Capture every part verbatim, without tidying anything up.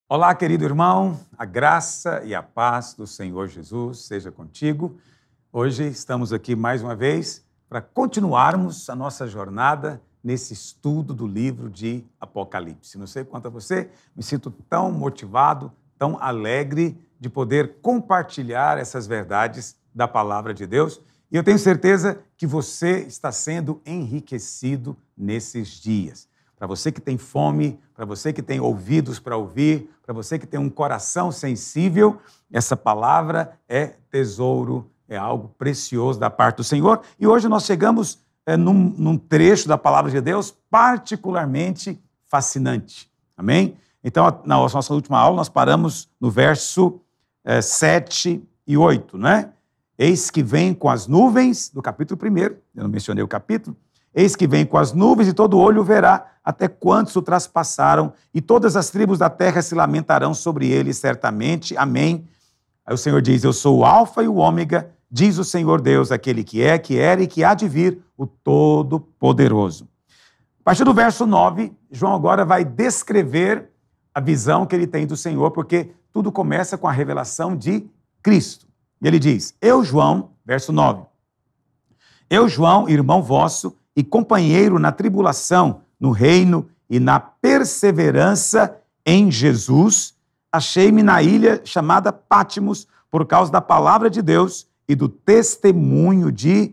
Olá, querido irmão, a graça e a paz do Senhor Jesus seja contigo. Hoje estamos aqui mais uma vez para continuarmos a nossa jornada nesse estudo do livro de Apocalipse. Não sei quanto a você, me sinto tão motivado, tão alegre de poder compartilhar essas verdades da palavra de Deus. E eu tenho certeza que você está sendo enriquecido nesses dias. Para você que tem fome, para você que tem ouvidos para ouvir, para você que tem um coração sensível, essa palavra é tesouro, é algo precioso da parte do Senhor. E hoje nós chegamos é, num, num trecho da palavra de Deus particularmente fascinante. Amém? Então, na nossa última aula, nós paramos no verso é, sete e oito, né? Eis que vem com as nuvens, do capítulo primeiro, eu não mencionei o capítulo, eis que vem com as nuvens e todo olho verá até quantos o traspassaram, e todas as tribos da terra se lamentarão sobre ele, certamente. Amém. Aí o Senhor diz, eu sou o alfa e o ômega, diz o Senhor Deus, aquele que é, que era e que há de vir, o Todo-Poderoso. A partir do verso nove, João agora vai descrever a visão que ele tem do Senhor, porque tudo começa com a revelação de Cristo. E ele diz, eu, João, verso nove, eu, João, irmão vosso, e companheiro na tribulação, no reino e na perseverança em Jesus, achei-me na ilha chamada Pátimos, por causa da palavra de Deus e do testemunho de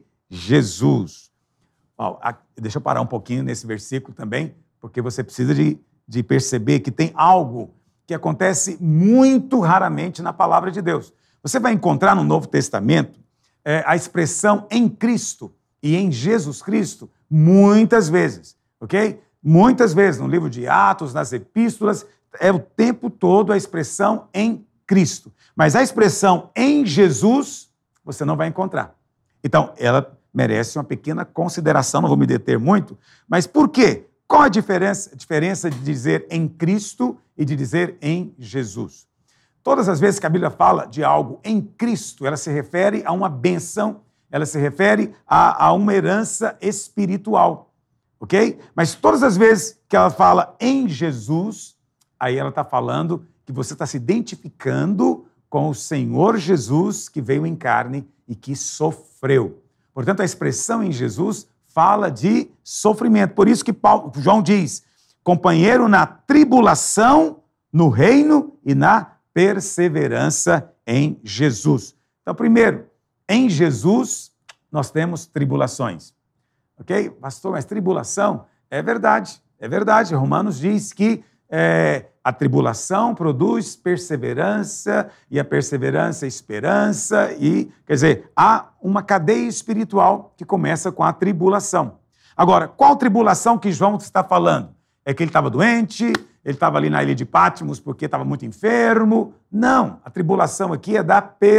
Jesus. Bom, deixa eu parar um pouquinho nesse versículo também, porque você precisa de, de perceber que tem algo que acontece muito raramente na palavra de Deus. Você vai encontrar no Novo Testamento é, a expressão em Cristo e em Jesus Cristo muitas vezes, ok? Muitas vezes no livro de Atos, nas epístolas, é o tempo todo a expressão em Cristo. Mas a expressão em Jesus, você não vai encontrar. Então, ela merece uma pequena consideração, não vou me deter muito, mas por quê? Qual a diferença, a diferença de dizer em Cristo e de dizer em Jesus? Todas as vezes que a Bíblia fala de algo em Cristo, ela se refere a uma bênção, ela se refere a, a uma herança espiritual, ok? Mas todas as vezes que ela fala em Jesus, aí ela está falando que você está se identificando com o Senhor Jesus que veio em carne e que sofreu. Portanto, a expressão em Jesus fala de sofrimento. Por isso que Paulo, João diz, companheiro na tribulação, no reino e na perseverança em Jesus. Então, primeiro, em Jesus, nós temos tribulações. Ok? Pastor, mas tribulação é verdade, é verdade. Romanos diz que é, a tribulação produz perseverança, e a perseverança esperança, e, quer dizer, há uma cadeia espiritual que começa com a tribulação. Agora, qual tribulação que João está falando? É que ele estava doente, ele estava ali na ilha de Pátimos porque estava muito enfermo? Não, a tribulação aqui é da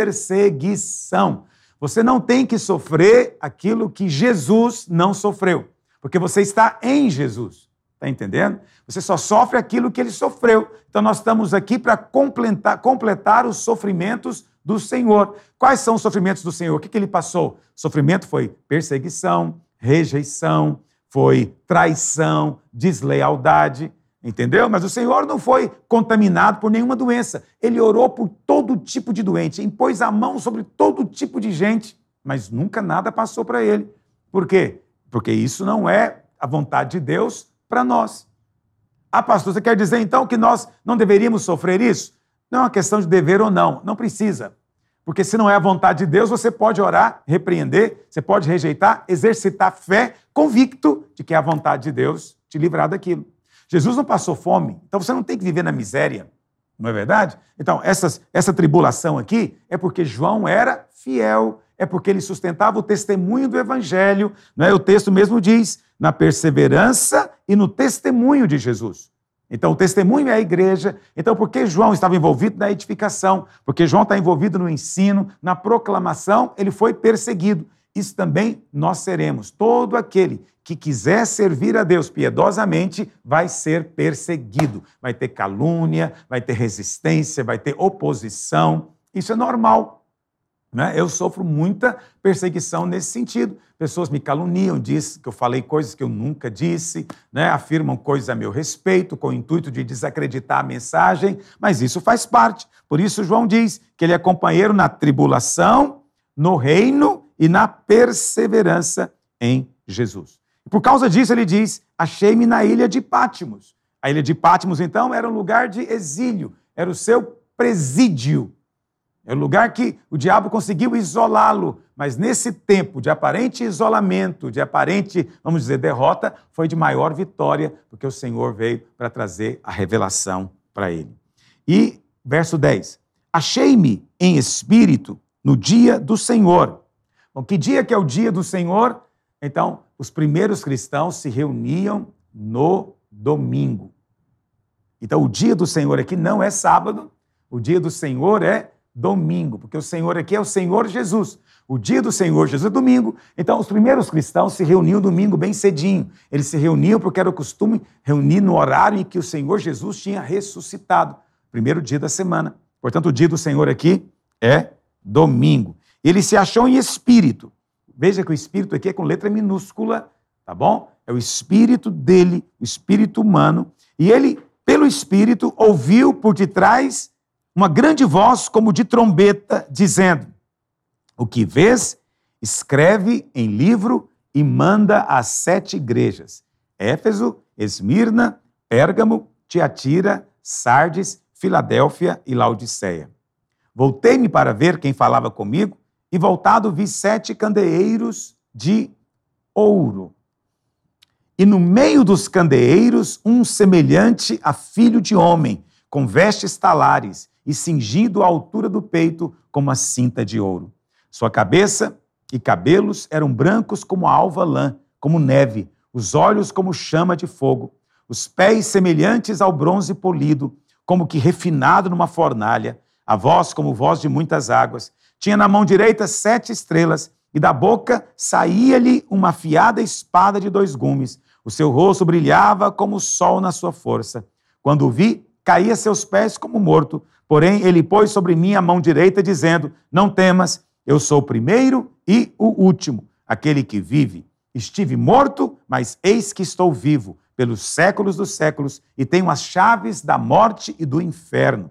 perseguição. Você não tem que sofrer aquilo que Jesus não sofreu, porque você está em Jesus, está entendendo? Você só sofre aquilo que ele sofreu. Então nós estamos aqui para completar, completar os sofrimentos do Senhor. Quais são os sofrimentos do Senhor? O que, que ele passou? O sofrimento foi perseguição, rejeição, foi traição, deslealdade, entendeu? Mas o Senhor não foi contaminado por nenhuma doença. Ele orou por todo tipo de doente, impôs a mão sobre todo tipo de gente, mas nunca nada passou para ele. Por quê? Porque isso não é a vontade de Deus para nós. Ah, pastor, você quer dizer então que nós não deveríamos sofrer isso? Não é uma questão de dever ou não, não precisa. Porque se não é a vontade de Deus, você pode orar, repreender, você pode rejeitar, exercitar fé, convicto de que é a vontade de Deus te livrar daquilo. Jesus não passou fome, então você não tem que viver na miséria, não é verdade? Então, essas, essa tribulação aqui é porque João era fiel, é porque ele sustentava o testemunho do Evangelho, não é? O texto mesmo diz, na perseverança e no testemunho de Jesus. Então, o testemunho é a igreja. Então, por que João estava envolvido na edificação? Porque João está envolvido no ensino, na proclamação, ele foi perseguido. Isso também nós seremos. Todo aquele que quiser servir a Deus piedosamente vai ser perseguido. Vai ter calúnia, vai ter resistência, vai ter oposição. Isso é normal. né? Eu sofro muita perseguição nesse sentido. Pessoas me caluniam, dizem que eu falei coisas que eu nunca disse, né? Afirmam coisas a meu respeito, com o intuito de desacreditar a mensagem, mas isso faz parte. Por isso, João diz que ele é companheiro na tribulação, no reino e na perseverança em Jesus. E por causa disso, ele diz: achei-me na ilha de Pátimos. A ilha de Pátimos, então, era um lugar de exílio, era o seu presídio. É o lugar que o diabo conseguiu isolá-lo, mas nesse tempo de aparente isolamento, de aparente, vamos dizer, derrota, foi de maior vitória, porque o Senhor veio para trazer a revelação para ele. E, verso dez, achei-me em espírito no dia do Senhor. Bom, que dia que é o dia do Senhor? Então, os primeiros cristãos se reuniam no domingo. Então, o dia do Senhor aqui não é sábado, o dia do Senhor é domingo, porque o Senhor aqui é o Senhor Jesus. O dia do Senhor Jesus é domingo. Então, os primeiros cristãos se reuniam domingo bem cedinho. Eles se reuniam porque era o costume reunir no horário em que o Senhor Jesus tinha ressuscitado, primeiro dia da semana. Portanto, o dia do Senhor aqui é domingo. Ele se achou em espírito. Veja que o espírito aqui é com letra minúscula, tá bom? É o espírito dele, o espírito humano. E ele, pelo espírito, ouviu por detrás uma grande voz como de trombeta, dizendo: o que vês, escreve em livro e manda às sete igrejas: Éfeso, Esmirna, Pérgamo, Tiatira, Sardes, Filadélfia e Laodiceia. Voltei-me para ver quem falava comigo, e voltado vi sete candeeiros de ouro. E no meio dos candeeiros, um semelhante a filho de homem, com vestes talares, e cingido à altura do peito com uma cinta de ouro. Sua cabeça e cabelos eram brancos como a alva lã, como neve, os olhos como chama de fogo, os pés semelhantes ao bronze polido, como que refinado numa fornalha, a voz como voz de muitas águas. Tinha na mão direita sete estrelas, e da boca saía-lhe uma afiada espada de dois gumes. O seu rosto brilhava como o sol na sua força. Quando o vi, caí a seus pés como morto. Porém, ele pôs sobre mim a mão direita, dizendo: não temas, eu sou o primeiro e o último, aquele que vive. Estive morto, mas eis que estou vivo, pelos séculos dos séculos, e tenho as chaves da morte e do inferno.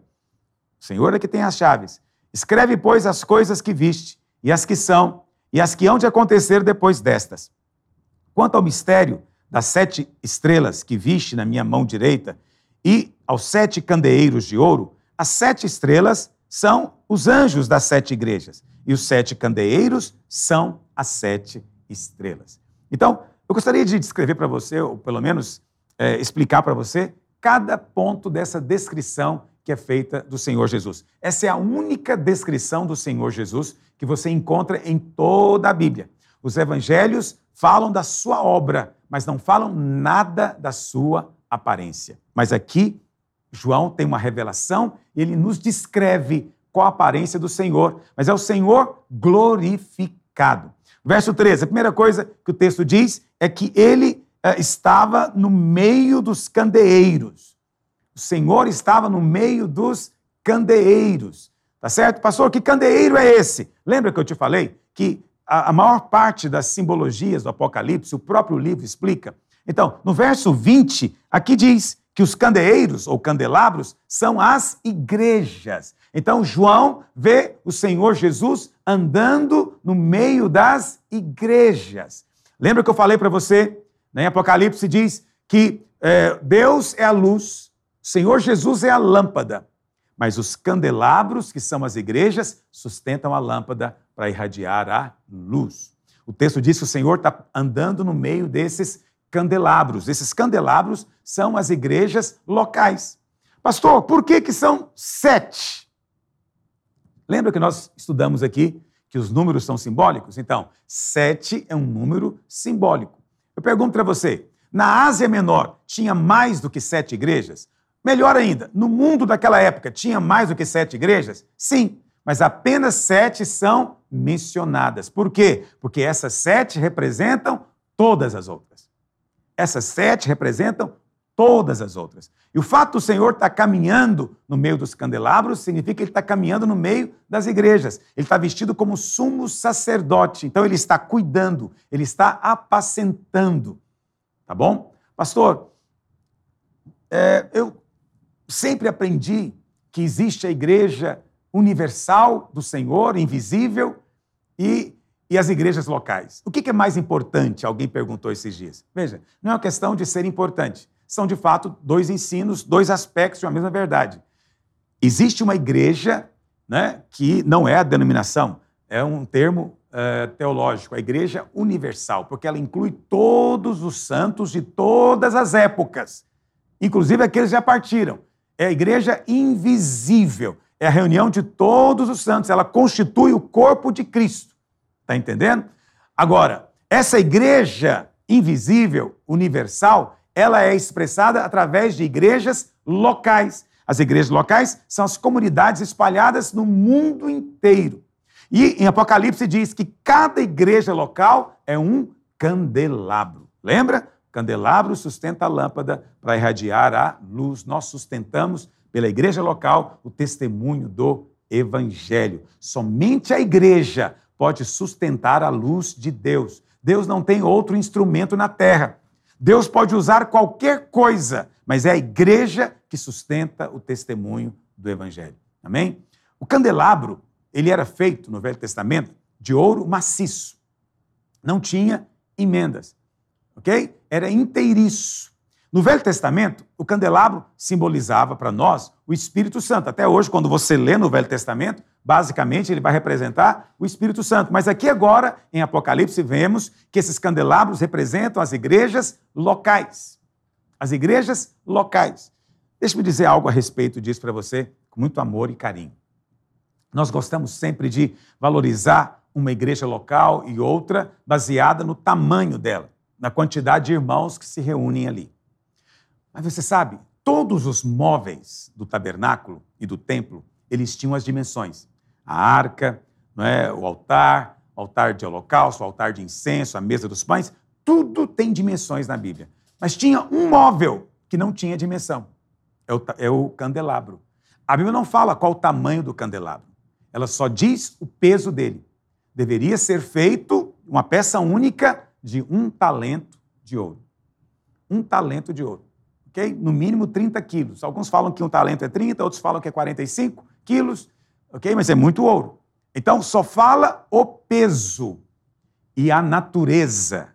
O Senhor é que tem as chaves. Escreve, pois, as coisas que viste, e as que são, e as que hão de acontecer depois destas. Quanto ao mistério das sete estrelas que viste na minha mão direita, e aos sete candeeiros de ouro, as sete estrelas são os anjos das sete igrejas, e os sete candeeiros são as sete estrelas. Então, eu gostaria de descrever para você, ou pelo menos é, explicar para você, cada ponto dessa descrição que é feita do Senhor Jesus. Essa é a única descrição do Senhor Jesus que você encontra em toda a Bíblia. Os evangelhos falam da sua obra, mas não falam nada da sua aparência. Mas aqui, João tem uma revelação e ele nos descreve qual a aparência do Senhor, mas é o Senhor glorificado. Verso treze, a primeira coisa que o texto diz é que ele eh, estava no meio dos candeeiros. O Senhor estava no meio dos candeeiros, tá certo? Pastor, que candeeiro é esse? Lembra que eu te falei que a, a maior parte das simbologias do Apocalipse, o próprio livro explica? Então, no verso vinte, aqui diz que os candeeiros ou candelabros são as igrejas. Então, João vê o Senhor Jesus andando no meio das igrejas. Lembra que eu falei para você, né, em Apocalipse diz que é, Deus é a luz, o Senhor Jesus é a lâmpada, mas os candelabros, que são as igrejas, sustentam a lâmpada para irradiar a luz. O texto diz que o Senhor está andando no meio desses candelabros. Esses candelabros são as igrejas locais. Pastor, por que que são sete? Lembra que nós estudamos aqui que os números são simbólicos? Então, sete é um número simbólico. Eu pergunto para você, na Ásia Menor tinha mais do que sete igrejas? Melhor ainda, no mundo daquela época tinha mais do que sete igrejas? Sim, mas apenas sete são mencionadas. Por quê? Porque essas sete representam todas as outras. Essas sete representam todas as outras. E o fato do Senhor estar caminhando no meio dos candelabros significa que Ele está caminhando no meio das igrejas. Ele está vestido como sumo sacerdote. Então, Ele está cuidando, Ele está apacentando. Tá bom? Pastor, é, eu sempre aprendi que existe a igreja universal do Senhor, invisível, e, e as igrejas locais. O que, que é mais importante? Alguém perguntou esses dias. Veja, não é uma questão de ser importante. São, de fato, dois ensinos, dois aspectos de uma mesma verdade. Existe uma igreja, né, que não é a denominação, é um termo uh, teológico, a igreja universal, porque ela inclui todos os santos de todas as épocas, inclusive aqueles que já partiram. É a igreja invisível, é a reunião de todos os santos, ela constitui o corpo de Cristo. Está entendendo? Agora, essa igreja invisível, universal, ela é expressada através de igrejas locais. As igrejas locais são as comunidades espalhadas no mundo inteiro. E em Apocalipse diz que cada igreja local é um candelabro. Lembra? Candelabro sustenta a lâmpada para irradiar a luz. Nós sustentamos, pela igreja local, o testemunho do Evangelho. Somente a igreja pode sustentar a luz de Deus. Deus não tem outro instrumento na terra. Deus pode usar qualquer coisa, mas é a igreja que sustenta o testemunho do Evangelho. Amém? O candelabro, ele era feito no Velho Testamento de ouro maciço. Não tinha emendas, ok? Era inteiriço. No Velho Testamento, o candelabro simbolizava para nós o Espírito Santo. Até hoje, quando você lê no Velho Testamento, basicamente ele vai representar o Espírito Santo. Mas aqui agora, em Apocalipse, vemos que esses candelabros representam as igrejas locais. As igrejas locais. Deixa-me dizer algo a respeito disso para você, com muito amor e carinho. Nós gostamos sempre de valorizar uma igreja local e outra baseada no tamanho dela, na quantidade de irmãos que se reúnem ali. Mas você sabe, todos os móveis do tabernáculo e do templo, eles tinham as dimensões. A arca, não é? O altar, o altar de holocausto, o altar de incenso, a mesa dos pães, tudo tem dimensões na Bíblia. Mas tinha um móvel que não tinha dimensão, é o, é o candelabro. A Bíblia não fala qual o tamanho do candelabro, ela só diz o peso dele. Deveria ser feito uma peça única de um talento de ouro. Um talento de ouro. Okay? No mínimo trinta quilos. Alguns falam que um talento é trinta, outros falam que é quarenta e cinco quilos, okay? Mas é muito ouro. Então, só fala o peso e a natureza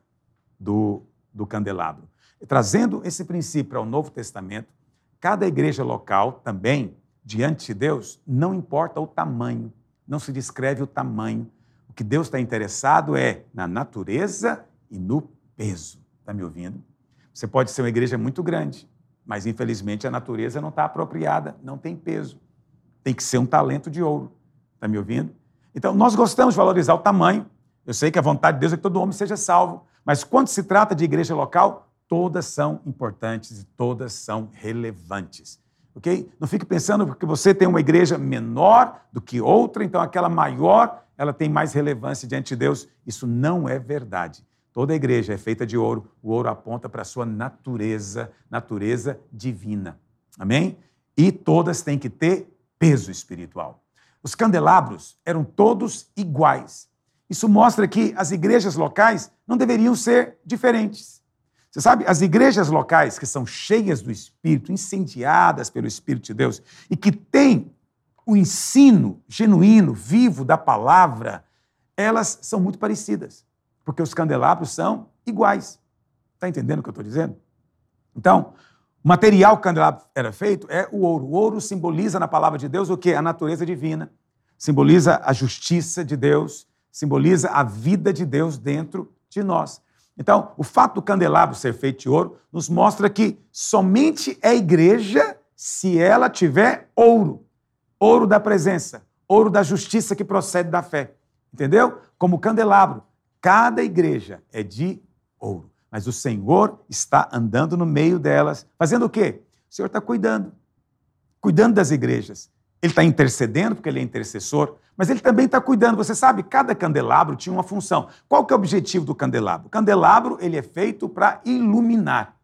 do, do candelabro. Trazendo esse princípio ao Novo Testamento, cada igreja local também, diante de Deus, não importa o tamanho, não se descreve o tamanho. O que Deus está interessado é na natureza e no peso. Está me ouvindo? Você pode ser uma igreja muito grande, mas infelizmente a natureza não está apropriada, não tem peso. Tem que ser um talento de ouro. Está me ouvindo? Então, nós gostamos de valorizar o tamanho. Eu sei que a vontade de Deus é que todo homem seja salvo, mas quando se trata de igreja local, todas são importantes e todas são relevantes. Ok? Não fique pensando porque você tem uma igreja menor do que outra, então aquela maior, ela tem mais relevância diante de Deus. Isso não é verdade. Toda a igreja é feita de ouro, o ouro aponta para a sua natureza, natureza divina. Amém? E todas têm que ter peso espiritual. Os candelabros eram todos iguais. Isso mostra que as igrejas locais não deveriam ser diferentes. Você sabe, as igrejas locais que são cheias do Espírito, incendiadas pelo Espírito de Deus, e que têm o ensino genuíno, vivo da palavra, elas são muito parecidas. Porque os candelabros são iguais. Está entendendo o que eu estou dizendo? Então, o material que o candelabro era feito é o ouro. O ouro simboliza na palavra de Deus o quê? A natureza divina. Simboliza a justiça de Deus. Simboliza a vida de Deus dentro de nós. Então, o fato do candelabro ser feito de ouro nos mostra que somente é igreja se ela tiver ouro. Ouro da presença. Ouro da justiça que procede da fé. Entendeu? Como o candelabro. Cada igreja é de ouro, mas o Senhor está andando no meio delas, fazendo o quê? O Senhor está cuidando, cuidando das igrejas. Ele está intercedendo, porque ele é intercessor, mas ele também está cuidando. Você sabe, cada candelabro tinha uma função. Qual que é o objetivo do candelabro? O candelabro ele é feito para iluminar.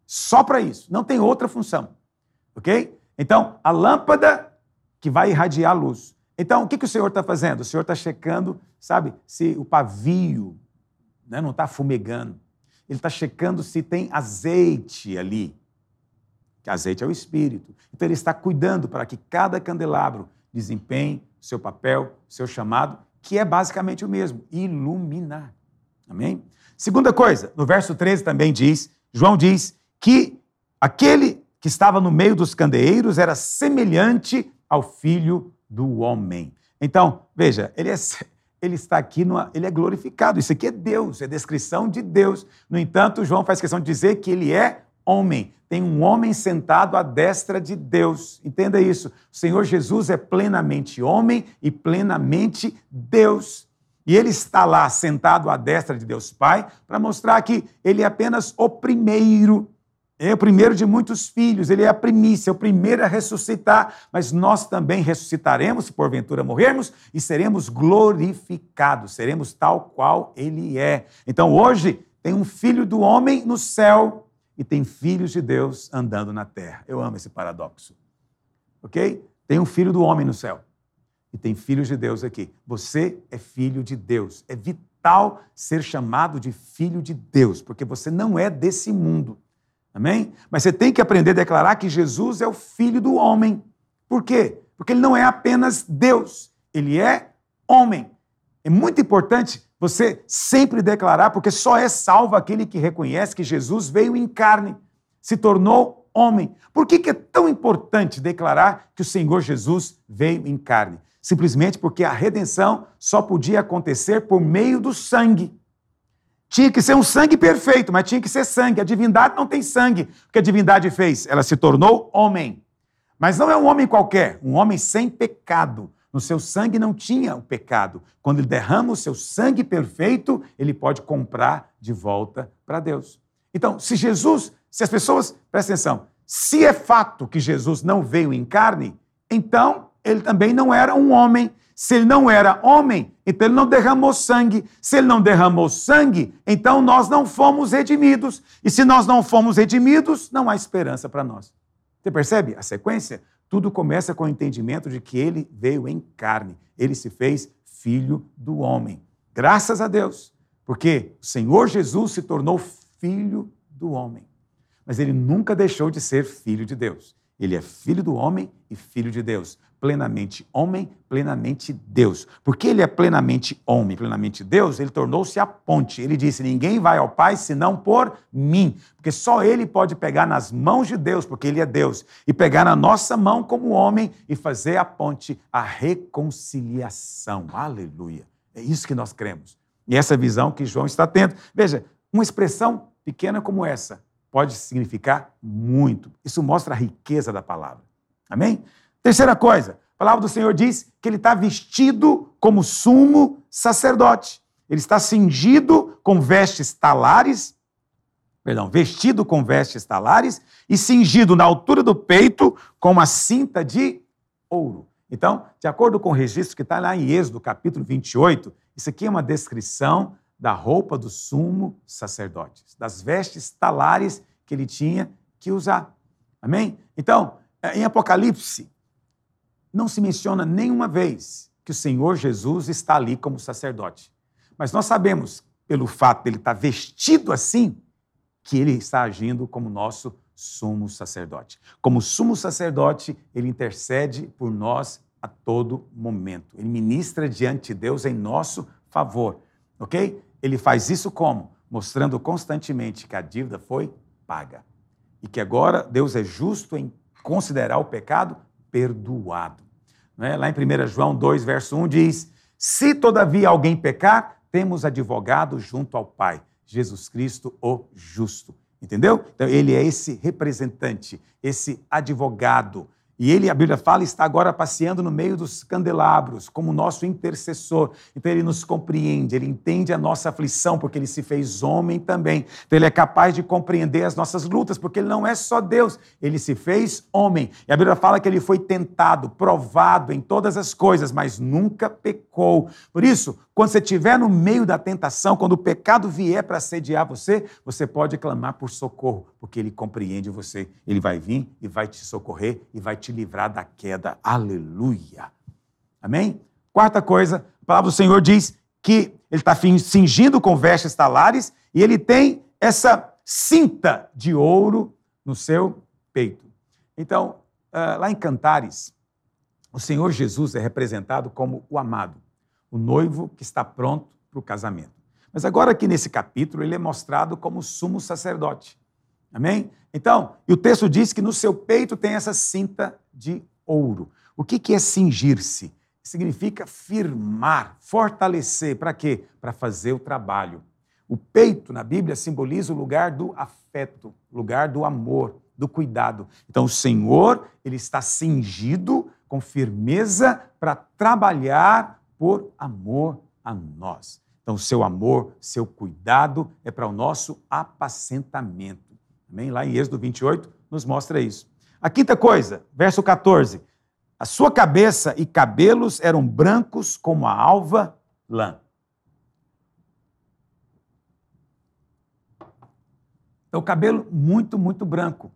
Só para isso. Não tem outra função. Ok? Então, a lâmpada que vai irradiar a luz. Então, o que, que o Senhor está fazendo? O Senhor está checando, sabe, se o pavio, né, não está fumegando. Ele está checando se tem azeite ali. Que azeite é o Espírito. Então, ele está cuidando para que cada candelabro desempenhe seu papel, seu chamado, que é basicamente o mesmo, iluminar. Amém? Segunda coisa, no verso treze também diz, João diz que aquele que estava no meio dos candeeiros era semelhante ao Filho do Homem. Então, veja, ele, é, ele está aqui, numa, ele é glorificado. Isso aqui é Deus, é descrição de Deus. No entanto, João faz questão de dizer que ele é homem. Tem um homem sentado à destra de Deus. Entenda isso. O Senhor Jesus é plenamente homem e plenamente Deus. E ele está lá sentado à destra de Deus Pai para mostrar que ele é apenas o primeiro. É o primeiro de muitos filhos, ele é a primícia, é o primeiro a ressuscitar, mas nós também ressuscitaremos, se porventura morrermos, e seremos glorificados, seremos tal qual ele é. Então hoje tem um filho do homem no céu e tem filhos de Deus andando na terra. Eu amo esse paradoxo. Ok? Tem um filho do homem no céu e tem filhos de Deus aqui. Você é filho de Deus. É vital ser chamado de filho de Deus, porque você não é desse mundo. Amém? Mas você tem que aprender a declarar que Jesus é o Filho do homem. Por quê? Porque ele não é apenas Deus, ele é homem. É muito importante você sempre declarar, porque só é salvo aquele que reconhece que Jesus veio em carne, se tornou homem. Por que que é tão importante declarar que o Senhor Jesus veio em carne? Simplesmente porque a redenção só podia acontecer por meio do sangue. Tinha que ser um sangue perfeito, mas tinha que ser sangue. A divindade não tem sangue. O que a divindade fez? Ela se tornou homem. Mas não é um homem qualquer, um homem sem pecado. No seu sangue não tinha o pecado. Quando ele derrama o seu sangue perfeito, ele pode comprar de volta para Deus. Então, se Jesus, se as pessoas, presta atenção, se é fato que Jesus não veio em carne, então ele também não era um homem. Se ele não era homem, então ele não derramou sangue. Se ele não derramou sangue, então nós não fomos redimidos. E se nós não fomos redimidos, não há esperança para nós. Você percebe a sequência? Tudo começa com o entendimento de que ele veio em carne. Ele se fez filho do homem. Graças a Deus, porque o Senhor Jesus se tornou filho do homem. Mas ele nunca deixou de ser filho de Deus. Ele é filho do homem e filho de Deus. Plenamente homem, plenamente Deus. Porque ele é plenamente homem, plenamente Deus, ele tornou-se a ponte. Ele disse, ninguém vai ao Pai senão por mim. Porque só ele pode pegar nas mãos de Deus, porque ele é Deus, e pegar na nossa mão como homem e fazer a ponte, a reconciliação. Aleluia. É isso que nós cremos. E essa visão que João está tendo. Veja, uma expressão pequena como essa pode significar muito. Isso mostra a riqueza da palavra. Amém? Terceira coisa, a palavra do Senhor diz que ele está vestido como sumo sacerdote. Ele está cingido com vestes talares, perdão, vestido com vestes talares e cingido na altura do peito com uma cinta de ouro. Então, de acordo com o registro que está lá em Êxodo, capítulo vinte e oito, isso aqui é uma descrição da roupa do sumo sacerdote, das vestes talares que ele tinha que usar. Amém? Então, em Apocalipse, não se menciona nenhuma vez que o Senhor Jesus está ali como sacerdote. Mas nós sabemos, pelo fato de ele estar vestido assim, que ele está agindo como nosso sumo sacerdote. Como sumo sacerdote, ele intercede por nós a todo momento. Ele ministra diante de Deus em nosso favor, ok? Ele faz isso como? Mostrando constantemente que a dívida foi paga. E que agora Deus é justo em considerar o pecado perdoado. Não é? Lá em primeira João dois, verso um, diz, se todavia alguém pecar, temos advogado junto ao Pai, Jesus Cristo, o justo. Entendeu? Então, ele é esse representante, esse advogado. E ele, a Bíblia fala, está agora passeando no meio dos candelabros, como nosso intercessor. Então, ele nos compreende, ele entende a nossa aflição, porque ele se fez homem também. Então, ele é capaz de compreender as nossas lutas, porque ele não é só Deus, ele se fez homem. E a Bíblia fala que ele foi tentado, provado em todas as coisas, mas nunca pecou. Por isso, quando você estiver no meio da tentação, quando o pecado vier para assediar você, você pode clamar por socorro, porque ele compreende você. Ele vai vir e vai te socorrer e vai te livrar da queda. Aleluia! Amém? Quarta coisa, a palavra do Senhor diz que ele está cingindo com vestes talares e ele tem essa cinta de ouro no seu peito. Então, lá em Cantares, o Senhor Jesus é representado como o amado, o noivo que está pronto para o casamento. Mas agora aqui nesse capítulo, ele é mostrado como sumo sacerdote. Amém? Então, e o texto diz que no seu peito tem essa cinta de ouro. O que que é cingir-se? Significa firmar, fortalecer. Para quê? Para fazer o trabalho. O peito, na Bíblia, simboliza o lugar do afeto, lugar do amor, do cuidado. Então, o Senhor, ele está cingido com firmeza para trabalhar por amor a nós. Então, seu amor, seu cuidado é para o nosso apacentamento. Amém? Lá em Êxodo vinte e oito nos mostra isso. A quinta coisa, verso quatorze. A sua cabeça e cabelos eram brancos como a alva lã. Então, o cabelo muito, muito branco.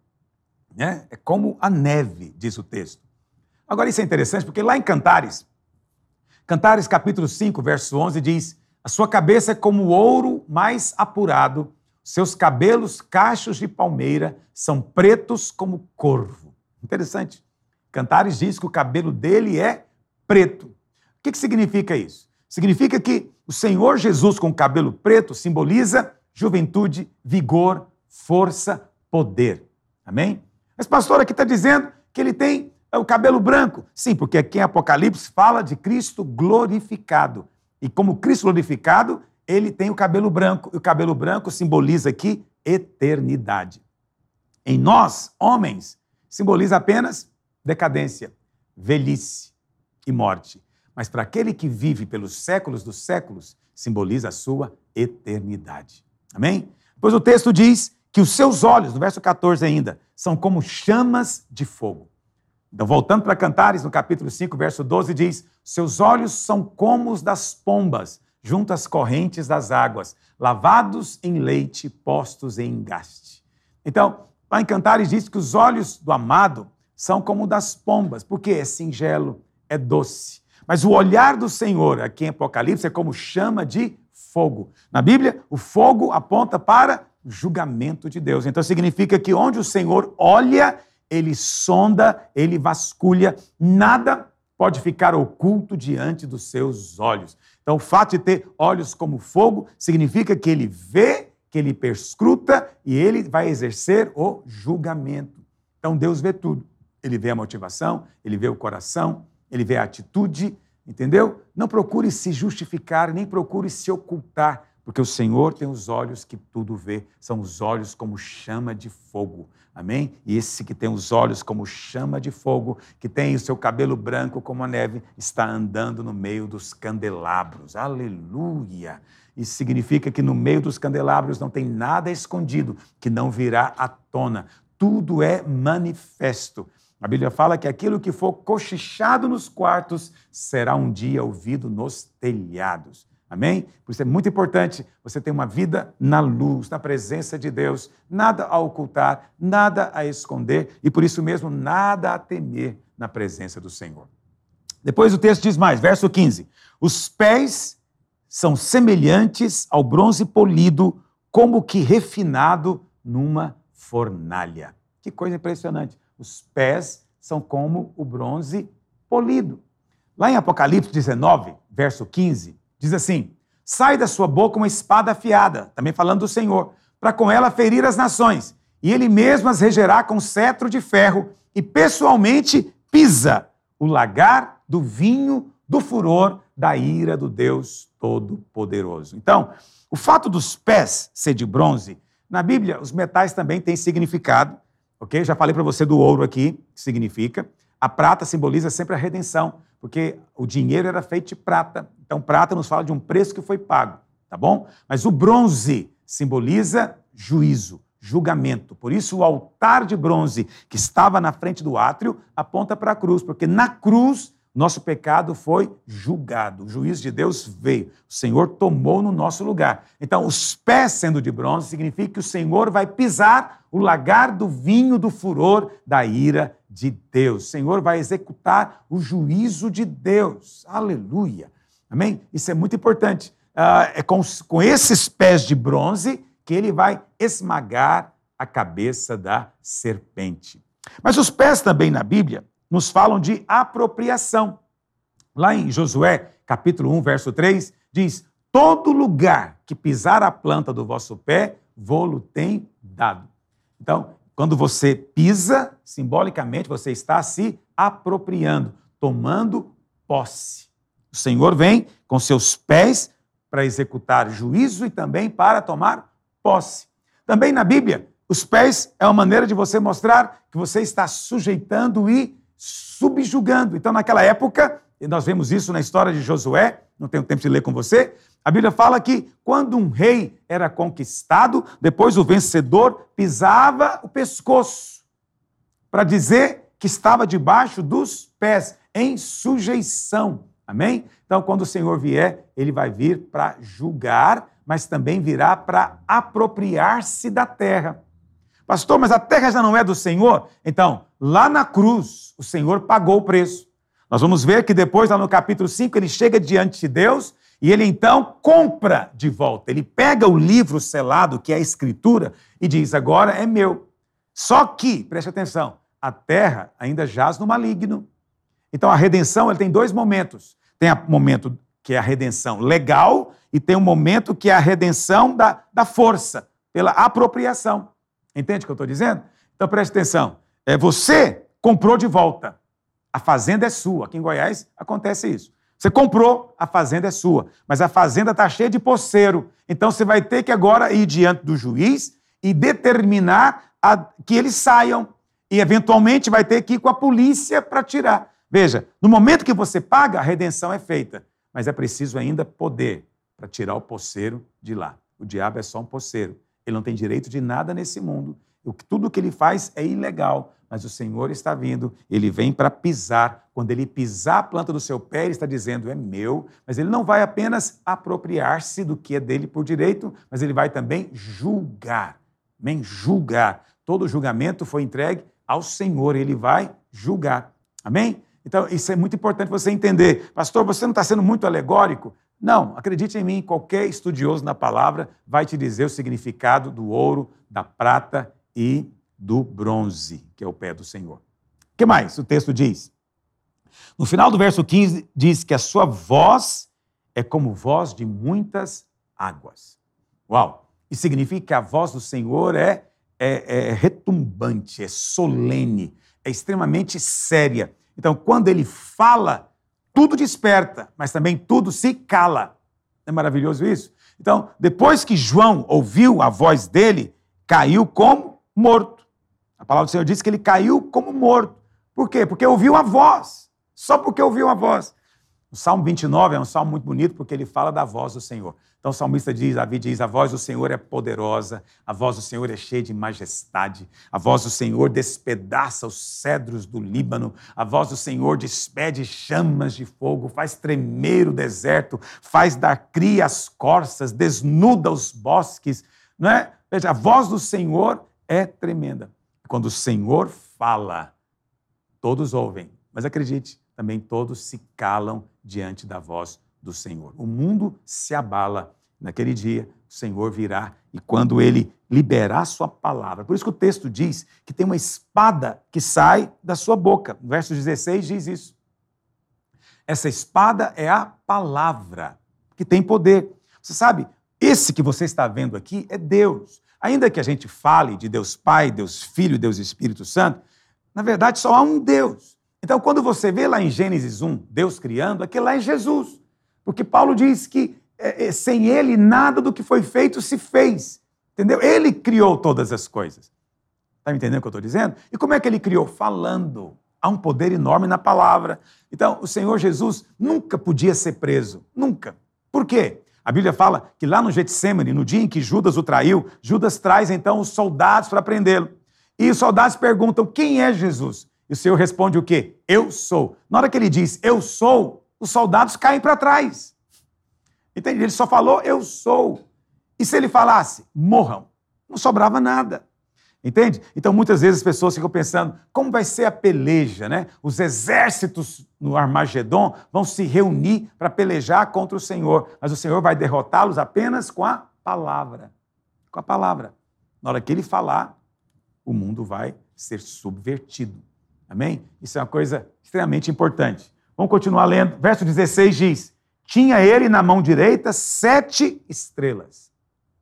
Né? É como a neve, diz o texto. Agora, isso é interessante, porque lá em Cantares, Cantares capítulo cinco, verso onze, diz: a sua cabeça é como o ouro mais apurado, seus cabelos, cachos de palmeira, são pretos como corvo. Interessante. Cantares diz que o cabelo dele é preto. O que, que significa isso? Significa que o Senhor Jesus com cabelo preto simboliza juventude, vigor, força, poder. Amém? Mas pastor, aqui está dizendo que ele tem o cabelo branco. Sim, porque aqui em Apocalipse fala de Cristo glorificado. E como Cristo glorificado, ele tem o cabelo branco. E o cabelo branco simboliza aqui eternidade. Em nós, homens, simboliza apenas decadência, velhice e morte. Mas para aquele que vive pelos séculos dos séculos, simboliza a sua eternidade. Amém? Pois o texto diz que os seus olhos, no verso quatorze ainda, são como chamas de fogo. Então, voltando para Cantares, no capítulo cinco, verso doze, diz: seus olhos são como os das pombas, junto às correntes das águas, lavados em leite, postos em engaste. Então, lá em Cantares diz que os olhos do amado são como das pombas, porque é singelo, é doce. Mas o olhar do Senhor, aqui em Apocalipse, é como chama de fogo. Na Bíblia, o fogo aponta para o julgamento de Deus. Então, significa que onde o Senhor olha, ele sonda, ele vasculha, nada pode ficar oculto diante dos seus olhos. Então, o fato de ter olhos como fogo significa que ele vê, que ele perscruta e ele vai exercer o julgamento. Então, Deus vê tudo. Ele vê a motivação, ele vê o coração, ele vê a atitude, entendeu? Não procure se justificar, nem procure se ocultar, porque o Senhor tem os olhos que tudo vê, são os olhos como chama de fogo, amém? E esse que tem os olhos como chama de fogo, que tem o seu cabelo branco como a neve, está andando no meio dos candelabros, aleluia! Isso significa que no meio dos candelabros não tem nada escondido, que não virá à tona, tudo é manifesto. A Bíblia fala que aquilo que for cochichado nos quartos será um dia ouvido nos telhados. Amém? Por isso é muito importante você ter uma vida na luz, na presença de Deus, nada a ocultar, nada a esconder e por isso mesmo nada a temer na presença do Senhor. Depois o texto diz mais, verso quinze. Os pés são semelhantes ao bronze polido, como que refinado numa fornalha. Que coisa impressionante. Os pés são como o bronze polido. Lá em Apocalipse dezenove, verso quinze, diz assim: sai da sua boca uma espada afiada, também falando do Senhor, para com ela ferir as nações, e ele mesmo as regerá com cetro de ferro, e pessoalmente pisa o lagar do vinho do furor da ira do Deus Todo-Poderoso. Então, o fato dos pés ser de bronze, na Bíblia, os metais também têm significado. Ok? Já falei para você do ouro aqui, que significa. A prata simboliza sempre a redenção, porque o dinheiro era feito de prata. Então, prata nos fala de um preço que foi pago, tá bom? Mas o bronze simboliza juízo, julgamento. Por isso, o altar de bronze que estava na frente do átrio aponta para a cruz, porque na cruz nosso pecado foi julgado, o juízo de Deus veio, o Senhor tomou no nosso lugar. Então, os pés sendo de bronze significa que o Senhor vai pisar o lagar do vinho do furor da ira de Deus. O Senhor vai executar o juízo de Deus. Aleluia. Amém? Isso é muito importante. Uh, é com, com esses pés de bronze que ele vai esmagar a cabeça da serpente. Mas os pés também na Bíblia nos falam de apropriação. Lá em Josué, capítulo um, verso três, diz: todo lugar que pisar a planta do vosso pé, vô-lo tem dado. Então, quando você pisa, simbolicamente, você está se apropriando, tomando posse. O Senhor vem com seus pés para executar juízo e também para tomar posse. Também na Bíblia, os pés é uma maneira de você mostrar que você está sujeitando e subjugando. Então, naquela época, e nós vemos isso na história de Josué, não tenho tempo de ler com você, a Bíblia fala que quando um rei era conquistado, depois o vencedor pisava o pescoço para dizer que estava debaixo dos pés, em sujeição. Amém? Então, quando o Senhor vier, ele vai vir para julgar, mas também virá para apropriar-se da terra. Pastor, mas a terra já não é do Senhor? Então, lá na cruz, o Senhor pagou o preço. Nós vamos ver que depois, lá no capítulo cinco, ele chega diante de Deus e ele então compra de volta. Ele pega o livro selado, que é a Escritura, e diz: agora é meu. Só que, preste atenção, a terra ainda jaz no maligno. Então, a redenção ele tem dois momentos. Tem o momento que é a redenção legal e tem um momento que é a redenção da, da força, pela apropriação. Entende o que eu estou dizendo? Então, preste atenção. É, você comprou de volta. A fazenda é sua. Aqui em Goiás acontece isso. Você comprou, a fazenda é sua. Mas a fazenda está cheia de poceiro. Então, você vai ter que agora ir diante do juiz e determinar a, que eles saiam. E, eventualmente, vai ter que ir com a polícia para tirar. Veja, no momento que você paga, a redenção é feita. Mas é preciso ainda poder para tirar o poceiro de lá. O diabo é só um poceiro. Ele não tem direito de nada nesse mundo. Tudo o que ele faz é ilegal, mas o Senhor está vindo, ele vem para pisar. Quando ele pisar a planta do seu pé, ele está dizendo: é meu, mas ele não vai apenas apropriar-se do que é dele por direito, mas ele vai também julgar. Amém? Julgar. Todo julgamento foi entregue ao Senhor, ele vai julgar. Amém? Então, isso é muito importante você entender. Pastor, você não está sendo muito alegórico? Não, acredite em mim, qualquer estudioso na palavra vai te dizer o significado do ouro, da prata e do bronze, que é o pé do Senhor. O que mais o texto diz? No final do verso quinze, diz que a sua voz é como voz de muitas águas. Uau! Isso significa que a voz do Senhor é, é, é retumbante, é solene, é extremamente séria. Então, quando ele fala, tudo desperta, mas também tudo se cala. Não é maravilhoso isso? Então, depois que João ouviu a voz dele, caiu como morto. A palavra do Senhor diz que ele caiu como morto. Por quê? Porque ouviu a voz. Só porque ouviu a voz. O Salmo vinte e nove é um salmo muito bonito porque ele fala da voz do Senhor. Então o salmista diz, Davi diz, a voz do Senhor é poderosa, a voz do Senhor é cheia de majestade, a voz do Senhor despedaça os cedros do Líbano, a voz do Senhor despede chamas de fogo, faz tremer o deserto, faz dar cria as corças, desnuda os bosques, não é? Veja, a voz do Senhor é tremenda. Quando o Senhor fala, todos ouvem, mas acredite, também todos se calam diante da voz do Senhor. O mundo se abala. Naquele dia, o Senhor virá e quando ele liberar sua palavra. Por isso que o texto diz que tem uma espada que sai da sua boca. No verso dezesseis diz isso. Essa espada é a palavra, que tem poder. Você sabe, esse que você está vendo aqui é Deus. Ainda que a gente fale de Deus Pai, Deus Filho e Deus Espírito Santo, na verdade só há um Deus. Então, quando você vê lá em Gênesis um, Deus criando, aquilo lá é Jesus. Porque Paulo diz que é, sem ele nada do que foi feito se fez. Entendeu? Ele criou todas as coisas. Está me entendendo o que eu estou dizendo? E como é que ele criou? Falando. Há um poder enorme na palavra. Então, o Senhor Jesus nunca podia ser preso. Nunca. Por quê? A Bíblia fala que lá no Getsêmani, no dia em que Judas o traiu, Judas traz então os soldados para prendê-lo. E os soldados perguntam, quem é Jesus? E o Senhor responde o quê? Eu sou. Na hora que ele diz eu sou, os soldados caem para trás. Entende? Ele só falou eu sou. E se ele falasse morram, não sobrava nada. Entende? Então, muitas vezes as pessoas ficam pensando, como vai ser a peleja, né? Os exércitos no Armagedon vão se reunir para pelejar contra o Senhor, mas o Senhor vai derrotá-los apenas com a palavra. Com a palavra. Na hora que ele falar, o mundo vai ser subvertido. Amém? Isso é uma coisa extremamente importante. Vamos continuar lendo. Verso dezesseis diz, tinha ele na mão direita sete estrelas.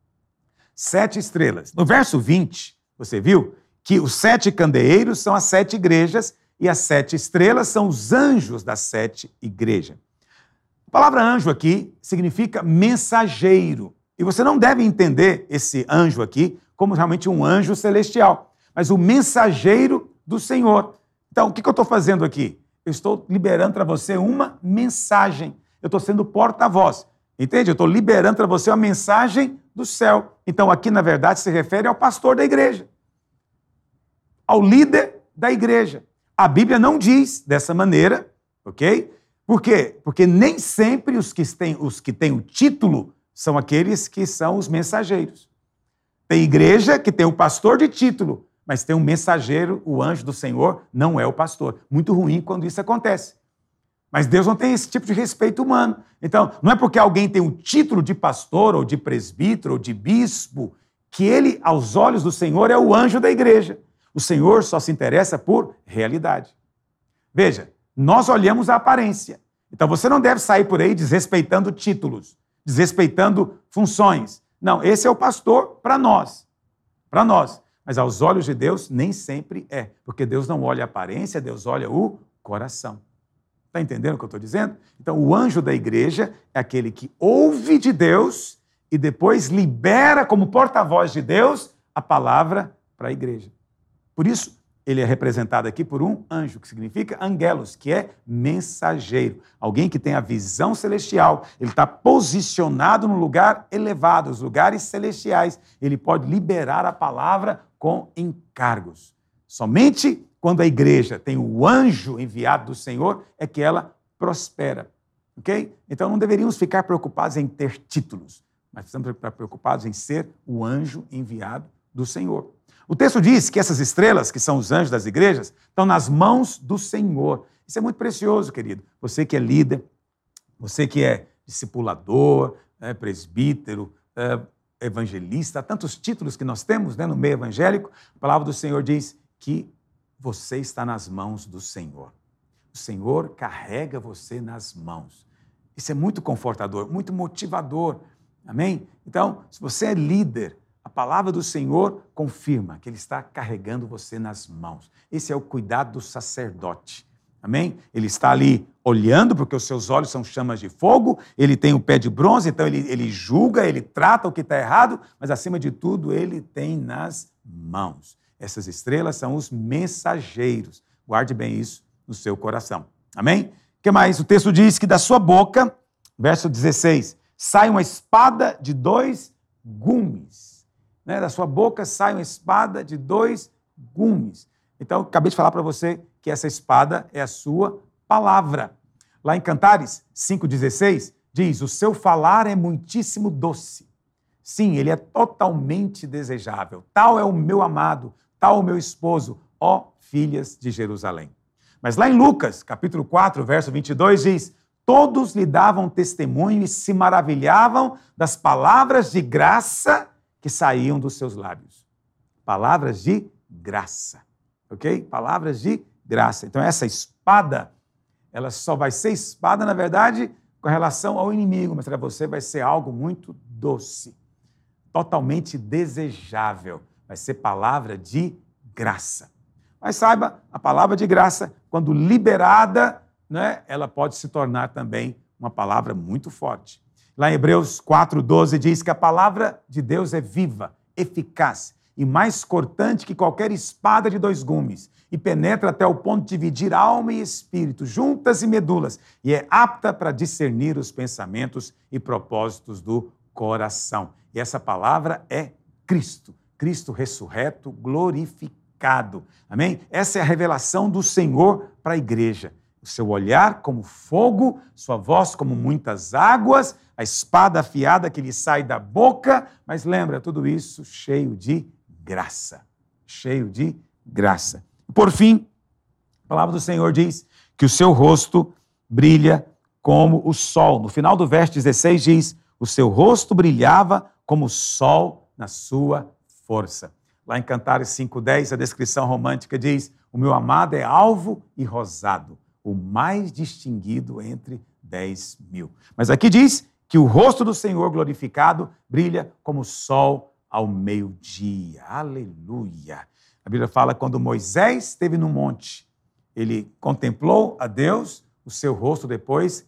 Sete estrelas. No verso vinte, você viu que os sete candeeiros são as sete igrejas e as sete estrelas são os anjos das sete igrejas. A palavra anjo aqui significa mensageiro. E você não deve entender esse anjo aqui como realmente um anjo celestial, mas o mensageiro do Senhor. Então, o que eu estou fazendo aqui? Eu estou liberando para você uma mensagem. Eu estou sendo porta-voz. Entende? Eu estou liberando para você uma mensagem do céu. Então, aqui, na verdade, se refere ao pastor da igreja, ao líder da igreja. A Bíblia não diz dessa maneira, ok? Por quê? Porque nem sempre os que têm, os que têm o título são aqueles que são os mensageiros. Tem igreja que tem o pastor de título, mas tem um mensageiro, o anjo do Senhor, não é o pastor. Muito ruim quando isso acontece. Mas Deus não tem esse tipo de respeito humano. Então, não é porque alguém tem o título de pastor, ou de presbítero, ou de bispo, que ele, aos olhos do Senhor, é o anjo da igreja. O Senhor só se interessa por realidade. Veja, nós olhamos a aparência. Então, você não deve sair por aí desrespeitando títulos, desrespeitando funções. Não, esse é o pastor para nós. Para nós. Mas aos olhos de Deus, nem sempre é. Porque Deus não olha a aparência, Deus olha o coração. Está entendendo o que eu estou dizendo? Então, o anjo da igreja é aquele que ouve de Deus e depois libera como porta-voz de Deus a palavra para a igreja. Por isso, ele é representado aqui por um anjo, que significa angelos, que é mensageiro. Alguém que tem a visão celestial. Ele está posicionado no lugar elevado, os lugares celestiais. Ele pode liberar a palavra com encargos. Somente quando a igreja tem o anjo enviado do Senhor, é que ela prospera, ok? Então não deveríamos ficar preocupados em ter títulos, mas precisamos ficar preocupados em ser o anjo enviado do Senhor. O texto diz que essas estrelas, que são os anjos das igrejas, estão nas mãos do Senhor. Isso é muito precioso, querido. Você que é líder, você que é discipulador, é, presbítero, é, evangelista, tantos títulos que nós temos, né, no meio evangélico, a palavra do Senhor diz que você está nas mãos do Senhor. O Senhor carrega você nas mãos. Isso é muito confortador, muito motivador. Amém? Então, se você é líder, a palavra do Senhor confirma que Ele está carregando você nas mãos. Esse é o cuidado do sacerdote. Amém? Ele está ali olhando, porque os seus olhos são chamas de fogo, ele tem o pé de bronze, então ele, ele julga, ele trata o que está errado, mas acima de tudo, ele tem nas mãos. Essas estrelas são os mensageiros. Guarde bem isso no seu coração. Amém? O que mais? O texto diz que da sua boca, verso dezesseis, sai uma espada de dois gumes. Né? Da sua boca sai uma espada de dois gumes. Então, acabei de falar para você que essa espada é a sua palavra. Lá em Cantares cinco, dezesseis, diz, o seu falar é muitíssimo doce. Sim, ele é totalmente desejável. Tal é o meu amado, tal o meu esposo, ó filhas de Jerusalém. Mas lá em Lucas, capítulo quatro, verso vinte e dois, diz, todos lhe davam testemunho e se maravilhavam das palavras de graça que saíam dos seus lábios. Palavras de graça, ok? Palavras de graça. Então essa espada, ela só vai ser espada, na verdade, com relação ao inimigo, mas para você vai ser algo muito doce, totalmente desejável. Vai ser palavra de graça. Mas saiba, a palavra de graça, quando liberada, né, ela pode se tornar também uma palavra muito forte. Lá em Hebreus quatro, doze diz que a palavra de Deus é viva, eficaz e mais cortante que qualquer espada de dois gumes e penetra até o ponto de dividir alma e espírito, juntas e medulas, e é apta para discernir os pensamentos e propósitos do coração. E essa palavra é Cristo. Cristo ressurreto, glorificado. glorificado. Amém? Essa é a revelação do Senhor para a igreja. O seu olhar como fogo, sua voz como muitas águas, a espada afiada que lhe sai da boca, mas lembra, tudo isso cheio de graça. Cheio de graça. Por fim, a palavra do Senhor diz que o seu rosto brilha como o sol. No final do verso dezesseis diz, o seu rosto brilhava como o sol na sua força. Lá em Cantares cinco dez, a descrição romântica diz, o meu amado é alvo e rosado, o mais distinguido entre dez mil. Mas aqui diz que o rosto do Senhor glorificado brilha como o sol ao meio-dia. Aleluia! A Bíblia fala quando Moisés esteve no monte, ele contemplou a Deus, o seu rosto depois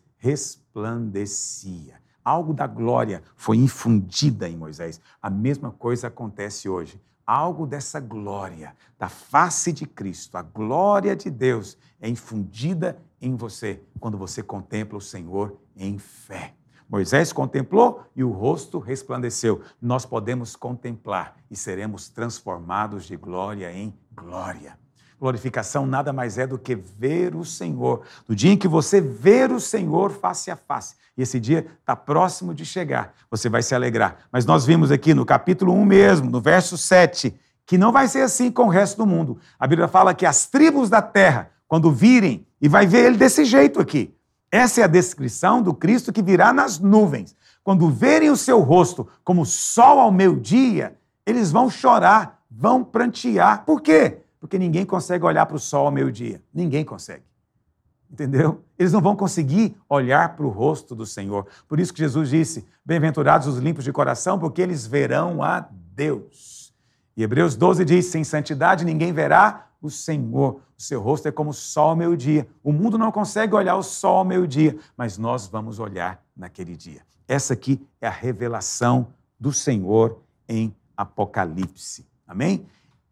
resplandecia. Algo da glória foi infundida em Moisés. A mesma coisa acontece hoje. Algo dessa glória, da face de Cristo, a glória de Deus é infundida em você quando você contempla o Senhor em fé. Moisés contemplou e o rosto resplandeceu. Nós podemos contemplar e seremos transformados de glória em glória. Glorificação nada mais é do que ver o Senhor. No dia em que você ver o Senhor face a face, e esse dia está próximo de chegar, você vai se alegrar. Mas nós vimos aqui no capítulo um mesmo, no verso sete, que não vai ser assim com o resto do mundo. A Bíblia fala que as tribos da terra, quando virem, e vai ver ele desse jeito aqui. Essa é a descrição do Cristo que virá nas nuvens. Quando verem o seu rosto como sol ao meio-dia, eles vão chorar, vão prantear. Por quê? Porque ninguém consegue olhar para o sol ao meio-dia. Ninguém consegue. Entendeu? Eles não vão conseguir olhar para o rosto do Senhor. Por isso que Jesus disse, bem-aventurados os limpos de coração, porque eles verão a Deus. E Hebreus doze diz, sem santidade ninguém verá o Senhor. O seu rosto é como o sol ao meio-dia. O mundo não consegue olhar o sol ao meio-dia, mas nós vamos olhar naquele dia. Essa aqui é a revelação do Senhor em Apocalipse. Amém?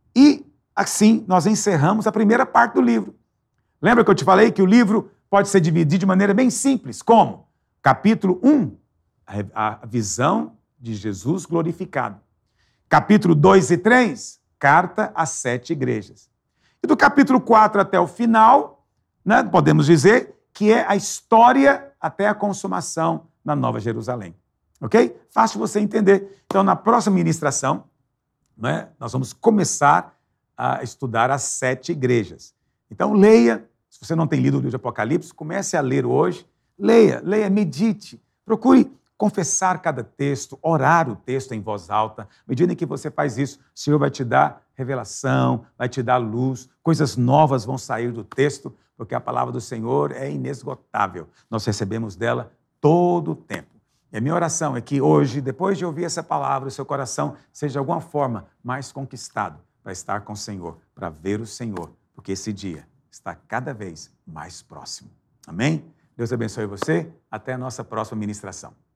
E assim, nós encerramos a primeira parte do livro. Lembra que eu te falei que o livro pode ser dividido de maneira bem simples? Como? Capítulo um, a visão de Jesus glorificado. Capítulo dois e três, carta às sete igrejas. E do capítulo quatro até o final, né, podemos dizer que é a história até a consumação na Nova Jerusalém. Ok? Fácil você entender. Então, na próxima ministração, né, nós vamos começar a estudar as sete igrejas. Então, leia. Se você não tem lido o livro de Apocalipse, comece a ler hoje. Leia, leia, medite. Procure confessar cada texto, orar o texto em voz alta. À medida em que você faz isso, o Senhor vai te dar revelação, vai te dar luz, coisas novas vão sair do texto, porque a palavra do Senhor é inesgotável. Nós recebemos dela todo o tempo. E a minha oração é que hoje, depois de ouvir essa palavra, o seu coração seja de alguma forma mais conquistado para estar com o Senhor, para ver o Senhor, porque esse dia está cada vez mais próximo. Amém? Deus abençoe você. Até a nossa próxima ministração.